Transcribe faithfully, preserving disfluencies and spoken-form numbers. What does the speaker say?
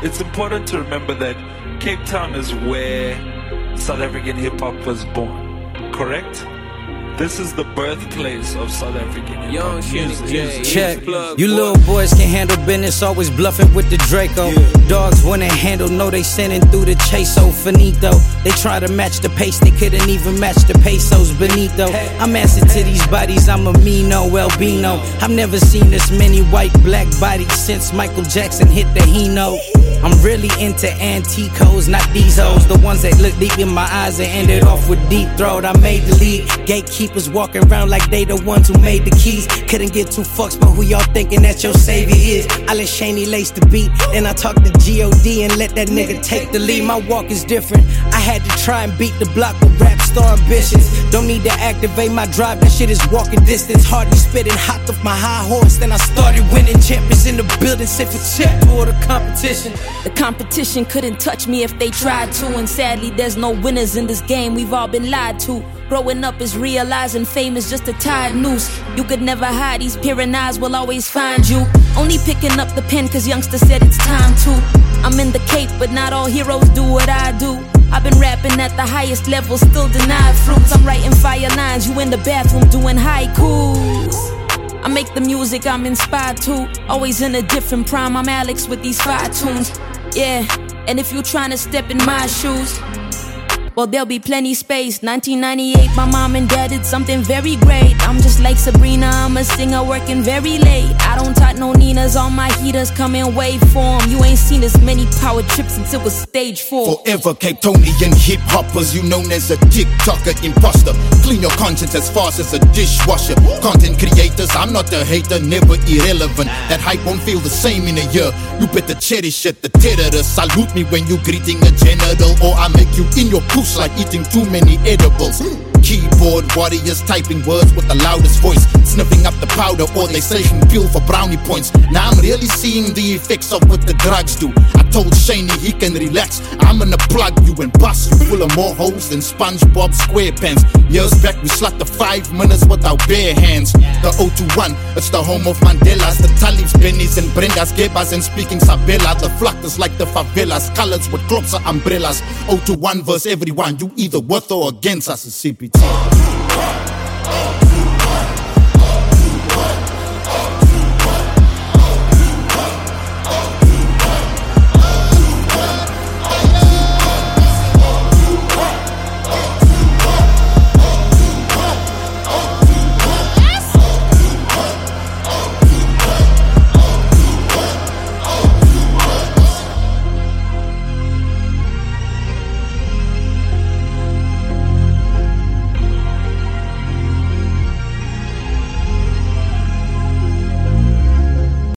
it's important to remember that Cape Town is where South African hip-hop was born, correct? This is the birthplace of South African hip-hop music. Check. You little boys can handle business, always bluffing with the Draco. Yeah. Dogs wanna handle, know they sending through the Chaso Finito. They try to match the pace, they couldn't even match the pesos Benito. Hey. I'm answer to these bodies, I'm a Mino, Albino. I've never seen this many white, black bodies since Michael Jackson hit the Hino. I'm really into antiques, not these hoes. The ones that look deep in my eyes and ended off with deep throat. I made the lead. Gatekeepers walking around like they the ones who made the keys. Couldn't get two fucks, but who y'all thinking that your savior is? I let Shaney lace the beat, then I talk to G O D and let that nigga take the lead. My walk is different. I had to try and beat the block with rap star ambitions. Don't need to activate my drive, that shit is walking distance. Hardly spitting, hopped off my high horse, then I started winning. Champions in the building, sit for check for the competition. The competition couldn't touch me if they tried to. And sadly there's no winners in this game, we've all been lied to. Growing up is realizing fame is just a tied noose. You could never hide, these peering eyes will always find you. Only picking up the pen cause youngster said it's time to. I'm in the Cape but not all heroes do what I do. I've been rapping at the highest level, still denied fruits. I'm writing fire lines, you in the bathroom doing haikus. I make the music I'm inspired to. Always in a different prime, I'm Alex with these fire tunes. Yeah, and if you tryna step in my shoes, well, there'll be plenty space. nineteen ninety-eight, my mom and dad did something very great. I'm just like Sabrina, I'm a singer working very late. I don't talk no Ninas, all my heaters come in wave form. You ain't seen as many power trips since it was stage four. Forever Cape Tonian hip hoppers, you known as a TikToker imposter. Clean your conscience as fast as a dishwasher. Content creators, I'm not a hater, never irrelevant. That hype won't feel the same in a year. You better cherish it, the terrorists. Salute me when you greeting a general, or I make you in your pool like eating too many edibles. Keyboard warriors typing words with the loudest voice, sniffing up the powder or they saying pill for brownie points. Now I'm really seeing the effects of what the drugs do. I told Shaney he can relax, I'm gonna plug you and bust you full of more holes than SpongeBob SquarePants. Years back we slapped the five minutes with our bare hands. The O two one, it's the home of Mandela's, the Talibs, Benny's and Brenda's, Gebas and speaking Sabella. The flatters like the favelas, colors with clubs or umbrellas. O two one verse everyone, you either with or against us, a C P T.